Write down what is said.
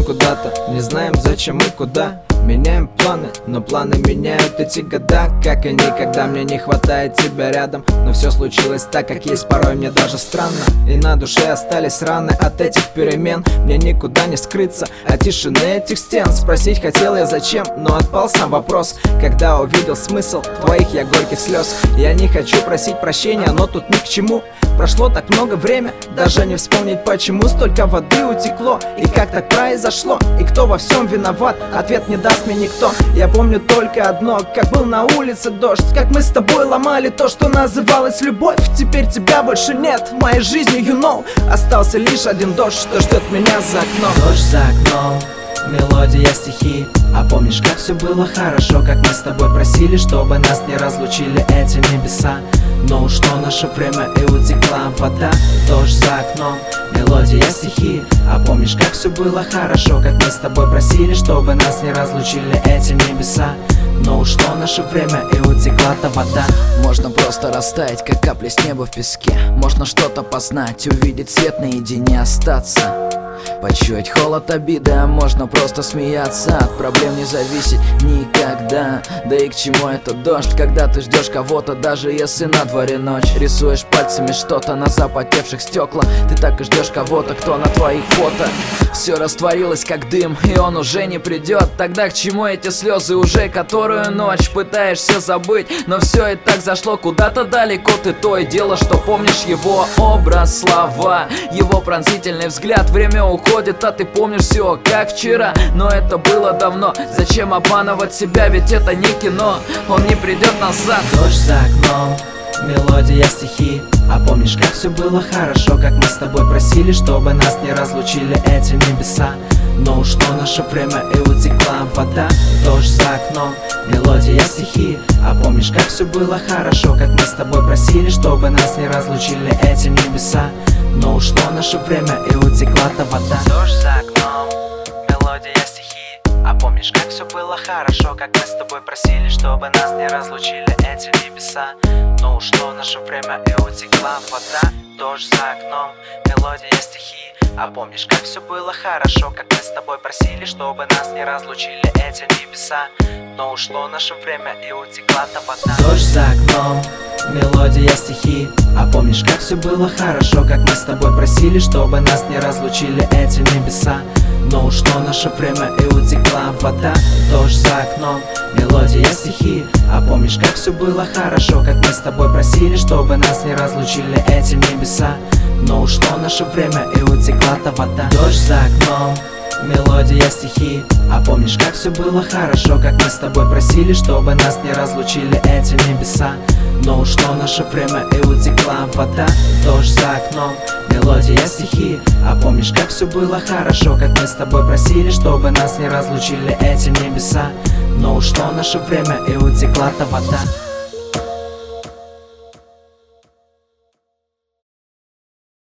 куда-то, не знаем зачем и куда. Меняем планы, но планы меняют эти года. Как и никогда мне не хватает тебя рядом. Но все случилось так, как есть, порой мне даже странно. И на душе остались раны от этих перемен. Мне никуда не скрыться от тишины этих стен. Спросить хотел я зачем, но отпал сам вопрос. Когда увидел смысл твоих я горьких слез. Я не хочу просить прощения, но тут ни к чему. Прошло так много время, даже не вспомнить почему столько воды утекло. И как так произошло, и кто во всем виноват, ответ не даст мне никто. Я помню только одно, как был на улице дождь, как мы с тобой ломали то, что называлось любовь. Теперь тебя больше нет в моей жизни, you know. Остался лишь один дождь, что ждет меня за окном. Дождь за окном, мелодия, стихи. А помнишь, как все было хорошо, как мы с тобой просили, чтобы нас не разлучили эти небеса. Но ушло наше время и утекла вода. Дождь за окном, мелодия, стихи. А помнишь, как все было хорошо, как мы с тобой просили, чтобы нас не разлучили эти небеса. Но ушло наше время и утекла-то вода. Можно просто растаять, как капли с неба в песке. Можно что-то познать, увидеть свет, наедине остаться. Почуять холод обиды, а можно просто смеяться. От проблем не зависеть никогда. Да и к чему этот дождь, когда ты ждешь кого-то, даже если на дворе ночь. Рисуешь пальцами что-то на запотевших стеклах. Ты так и ждешь кого-то, кто на твоих фото. Все растворилось как дым, и он уже не придет. Тогда к чему эти слезы уже которую ночь? Пытаешься забыть, но все и так зашло куда-то далеко. Ты то и дело, что помнишь его образ, слова, его пронзительный взгляд. Время уходит, а ты помнишь все как вчера. Но это было давно, зачем обманывать себя, ведь это не кино. Он не придет назад. Дождь за окном, мелодия, стихи. А помнишь, как все было хорошо, как мы с тобой просили, чтобы нас не разлучили эти небеса. Но ушло наше время и утекла вода. Дождь за окном, мелодия, стихи. А помнишь, как все было хорошо, как мы с тобой просили, чтобы нас не разлучили эти небеса. Но ушло наше время и утекла-то вода. Дождь за окном, мелодия, стихи. А помнишь, как все было хорошо, как мы с тобой просили, чтобы нас не разлучили эти небеса. Но ушло наше время и утекла вода. Дождь за окном, мелодия, стихи. А помнишь, как все было хорошо, как мы с тобой просили, чтобы нас не разлучили эти небеса. Но ушло наше время и утекла-то вода. Дождь за окном, мелодия, стихи. А помнишь, как все было хорошо, как мы с тобой просили, чтобы нас не разлучили эти небеса. Но ушло наше время и утекла вода. Дождь за окном, мелодия, стихи. А помнишь, как все было хорошо, как мы с тобой просили, чтобы нас не разлучили эти небеса. Но ушло наше время и утекла-то вода. Дождь за окном, мелодия, стихи. А помнишь, как все было хорошо, как мы с тобой просили, чтобы нас не разлучили эти небеса. Но ушло наше время и утекла вода. Дождь за окном, мелодия, стихи. А помнишь, как все было хорошо, как мы с тобой просили, чтобы нас не разлучили эти небеса. Но ушло наше время и утекла-то вода.